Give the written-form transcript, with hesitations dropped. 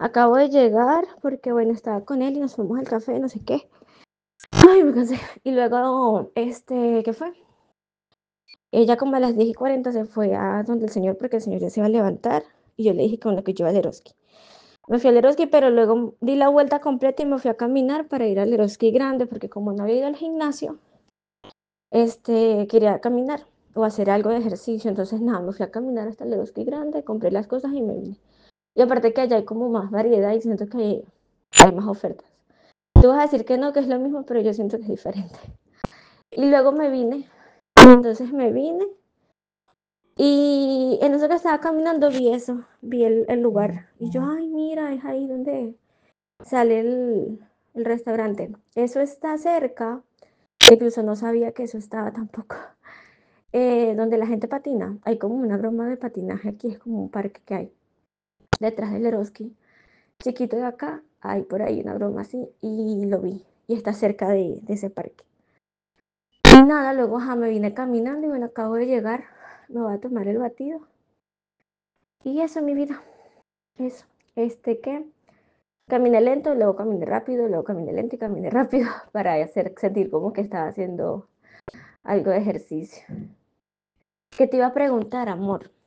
Acabo de llegar porque, bueno, estaba con él y nos fuimos al café, no sé qué. Ay, me cansé. Y luego, ¿qué fue? Ella como a las 10:40 se fue a donde el señor porque el señor ya se iba a levantar y yo le dije que bueno, que yo iba al Eroski. Me fui al Eroski, pero luego di la vuelta completa y me fui a caminar para ir al Eroski grande porque como no había ido al gimnasio, quería caminar o hacer algo de ejercicio. Entonces, nada, me fui a caminar hasta el Eroski grande, compré las cosas y me vine. Y aparte que allá hay como más variedad y siento que hay más ofertas. Tú vas a decir que no, que es lo mismo, pero yo siento que es diferente. Y luego me vine. Entonces me vine y en eso que estaba caminando vi eso, vi el lugar. Y yo, ay, mira, es ahí donde sale el restaurante. Eso está cerca, incluso no sabía que eso estaba tampoco. Donde la gente patina, hay como una broma de patinaje aquí, es como un parque que hay detrás del Eroski. Chiquito de acá, hay por ahí una broma así y lo vi. Y está cerca de ese parque. Y nada, luego me vine caminando y bueno, acabo de llegar. Me voy a tomar el batido. Y eso, mi vida. Eso. ¿Qué? Caminé lento, luego caminé rápido, luego caminé lento y caminé rápido para sentir como que estaba haciendo algo de ejercicio. ¿Qué te iba a preguntar, amor?